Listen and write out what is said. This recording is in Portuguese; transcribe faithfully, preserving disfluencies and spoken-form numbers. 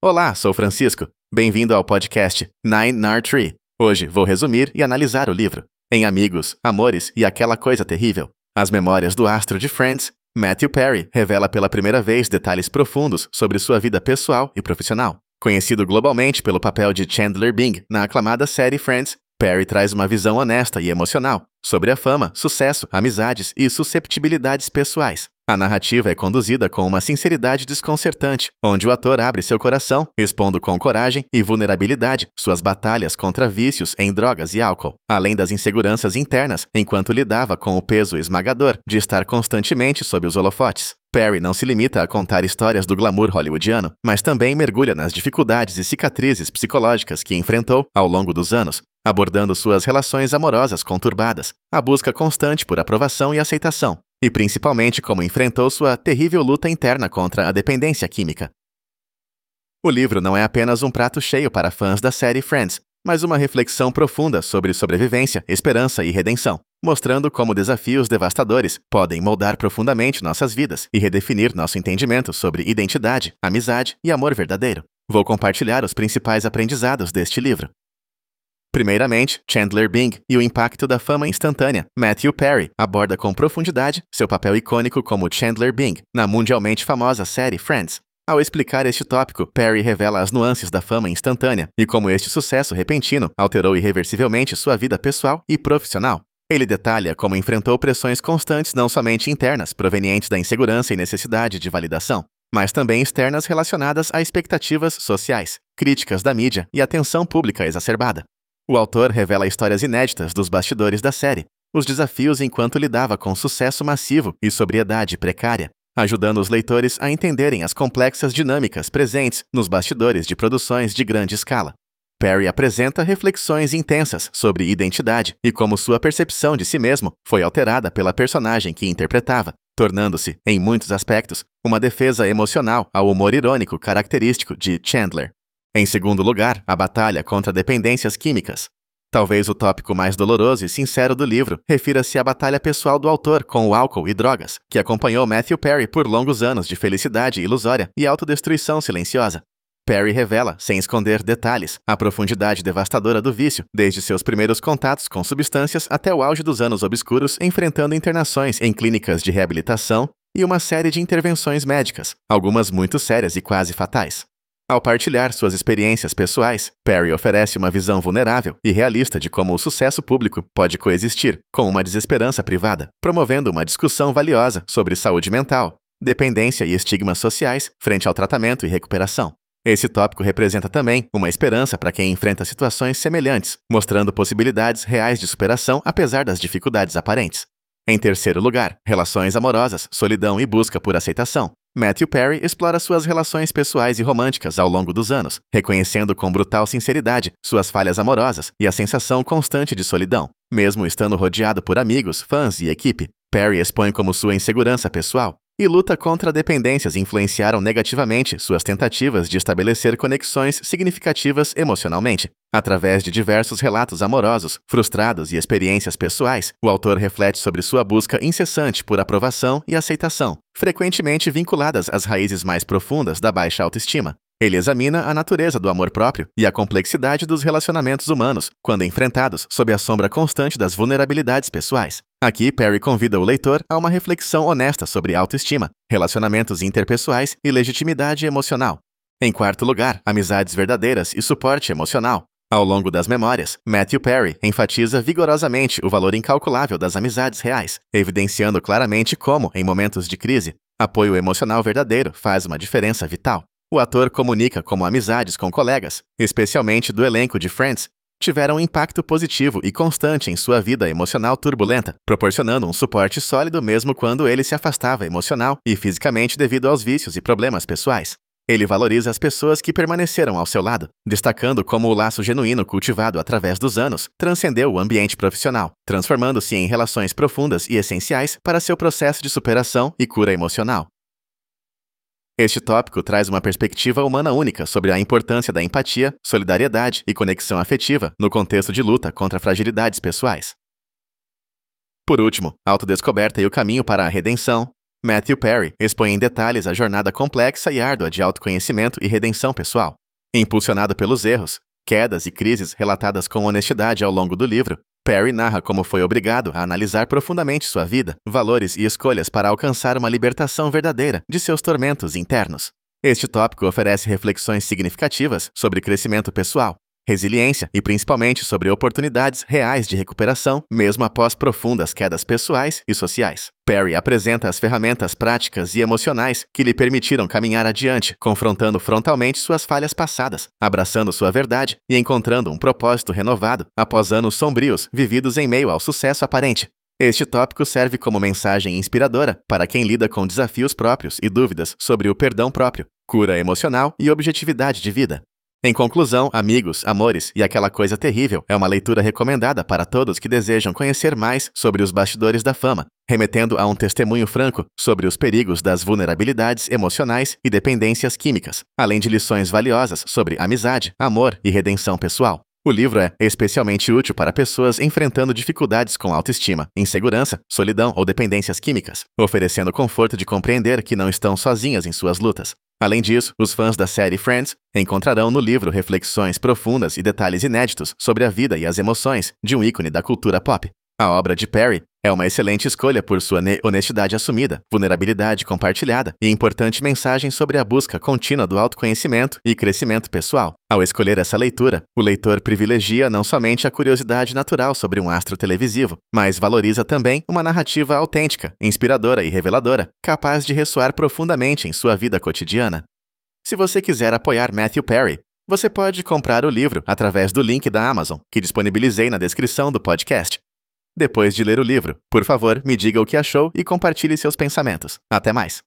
Olá, sou Francisco. Bem-vindo ao podcast Nine Nar Tree. Hoje vou resumir e analisar o livro. Em Amigos, Amores e Aquela Coisa Terrível, as memórias do astro de Friends, Matthew Perry revela pela primeira vez detalhes profundos sobre sua vida pessoal e profissional. Conhecido globalmente pelo papel de Chandler Bing na aclamada série Friends, Perry traz uma visão honesta e emocional sobre a fama, sucesso, amizades e susceptibilidades pessoais. A narrativa é conduzida com uma sinceridade desconcertante, onde o ator abre seu coração, expondo com coragem e vulnerabilidade suas batalhas contra vícios em drogas e álcool, além das inseguranças internas enquanto lidava com o peso esmagador de estar constantemente sob os holofotes. Perry não se limita a contar histórias do glamour hollywoodiano, mas também mergulha nas dificuldades e cicatrizes psicológicas que enfrentou ao longo dos anos, abordando suas relações amorosas conturbadas, a busca constante por aprovação e aceitação, e principalmente como enfrentou sua terrível luta interna contra a dependência química. O livro não é apenas um prato cheio para fãs da série Friends, mas uma reflexão profunda sobre sobrevivência, esperança e redenção, mostrando como desafios devastadores podem moldar profundamente nossas vidas e redefinir nosso entendimento sobre identidade, amizade e amor verdadeiro. Vou compartilhar os principais aprendizados deste livro. Primeiramente, Chandler Bing e o impacto da fama instantânea. Matthew Perry aborda com profundidade seu papel icônico como Chandler Bing na mundialmente famosa série Friends. Ao explicar este tópico, Perry revela as nuances da fama instantânea e como este sucesso repentino alterou irreversivelmente sua vida pessoal e profissional. Ele detalha como enfrentou pressões constantes não somente internas, provenientes da insegurança e necessidade de validação, mas também externas relacionadas a expectativas sociais, críticas da mídia e atenção pública exacerbada. O autor revela histórias inéditas dos bastidores da série, os desafios enquanto lidava com sucesso massivo e sobriedade precária, ajudando os leitores a entenderem as complexas dinâmicas presentes nos bastidores de produções de grande escala. Perry apresenta reflexões intensas sobre identidade e como sua percepção de si mesmo foi alterada pela personagem que interpretava, tornando-se, em muitos aspectos, uma defesa emocional ao humor irônico característico de Chandler. Em segundo lugar, a batalha contra dependências químicas. Talvez o tópico mais doloroso e sincero do livro refira-se à batalha pessoal do autor com o álcool e drogas, que acompanhou Matthew Perry por longos anos de felicidade ilusória e autodestruição silenciosa. Perry revela, sem esconder detalhes, a profundidade devastadora do vício, desde seus primeiros contatos com substâncias até o auge dos anos obscuros, enfrentando internações em clínicas de reabilitação e uma série de intervenções médicas, algumas muito sérias e quase fatais. Ao partilhar suas experiências pessoais, Perry oferece uma visão vulnerável e realista de como o sucesso público pode coexistir com uma desesperança privada, promovendo uma discussão valiosa sobre saúde mental, dependência e estigmas sociais frente ao tratamento e recuperação. Esse tópico representa também uma esperança para quem enfrenta situações semelhantes, mostrando possibilidades reais de superação apesar das dificuldades aparentes. Em terceiro lugar, relações amorosas, solidão e busca por aceitação. Matthew Perry explora suas relações pessoais e românticas ao longo dos anos, reconhecendo com brutal sinceridade suas falhas amorosas e a sensação constante de solidão. Mesmo estando rodeado por amigos, fãs e equipe, Perry expõe como sua insegurança pessoal e luta contra dependências influenciaram negativamente suas tentativas de estabelecer conexões significativas emocionalmente. Através de diversos relatos amorosos, frustrados e experiências pessoais, o autor reflete sobre sua busca incessante por aprovação e aceitação, frequentemente vinculadas às raízes mais profundas da baixa autoestima. Ele examina a natureza do amor próprio e a complexidade dos relacionamentos humanos, quando enfrentados sob a sombra constante das vulnerabilidades pessoais. Aqui, Perry convida o leitor a uma reflexão honesta sobre autoestima, relacionamentos interpessoais e legitimidade emocional. Em quarto lugar, amizades verdadeiras e suporte emocional. Ao longo das memórias, Matthew Perry enfatiza vigorosamente o valor incalculável das amizades reais, evidenciando claramente como, em momentos de crise, apoio emocional verdadeiro faz uma diferença vital. O ator comunica como amizades com colegas, especialmente do elenco de Friends, tiveram um impacto positivo e constante em sua vida emocional turbulenta, proporcionando um suporte sólido mesmo quando ele se afastava emocional e fisicamente devido aos vícios e problemas pessoais. Ele valoriza as pessoas que permaneceram ao seu lado, destacando como o laço genuíno cultivado através dos anos transcendeu o ambiente profissional, transformando-se em relações profundas e essenciais para seu processo de superação e cura emocional. Este tópico traz uma perspectiva humana única sobre a importância da empatia, solidariedade e conexão afetiva no contexto de luta contra fragilidades pessoais. Por último, autodescoberta e o caminho para a redenção. Matthew Perry expõe em detalhes a jornada complexa e árdua de autoconhecimento e redenção pessoal. Impulsionado pelos erros, quedas e crises relatadas com honestidade ao longo do livro, Perry narra como foi obrigado a analisar profundamente sua vida, valores e escolhas para alcançar uma libertação verdadeira de seus tormentos internos. Este tópico oferece reflexões significativas sobre crescimento pessoal, resiliência e principalmente sobre oportunidades reais de recuperação, mesmo após profundas quedas pessoais e sociais. Perry apresenta as ferramentas práticas e emocionais que lhe permitiram caminhar adiante, confrontando frontalmente suas falhas passadas, abraçando sua verdade e encontrando um propósito renovado após anos sombrios vividos em meio ao sucesso aparente. Este tópico serve como mensagem inspiradora para quem lida com desafios próprios e dúvidas sobre o perdão próprio, cura emocional e objetividade de vida. Em conclusão, Amigos, Amores e Aquela Coisa Terrível é uma leitura recomendada para todos que desejam conhecer mais sobre os bastidores da fama, remetendo a um testemunho franco sobre os perigos das vulnerabilidades emocionais e dependências químicas, além de lições valiosas sobre amizade, amor e redenção pessoal. O livro é especialmente útil para pessoas enfrentando dificuldades com autoestima, insegurança, solidão ou dependências químicas, oferecendo conforto de compreender que não estão sozinhas em suas lutas. Além disso, os fãs da série Friends encontrarão no livro reflexões profundas e detalhes inéditos sobre a vida e as emoções de um ícone da cultura pop. A obra de Perry é uma excelente escolha por sua honestidade assumida, vulnerabilidade compartilhada e importante mensagem sobre a busca contínua do autoconhecimento e crescimento pessoal. Ao escolher essa leitura, o leitor privilegia não somente a curiosidade natural sobre um astro televisivo, mas valoriza também uma narrativa autêntica, inspiradora e reveladora, capaz de ressoar profundamente em sua vida cotidiana. Se você quiser apoiar Matthew Perry, você pode comprar o livro através do link da Amazon, que disponibilizei na descrição do podcast. Depois de ler o livro, por favor, me diga o que achou e compartilhe seus pensamentos. Até mais!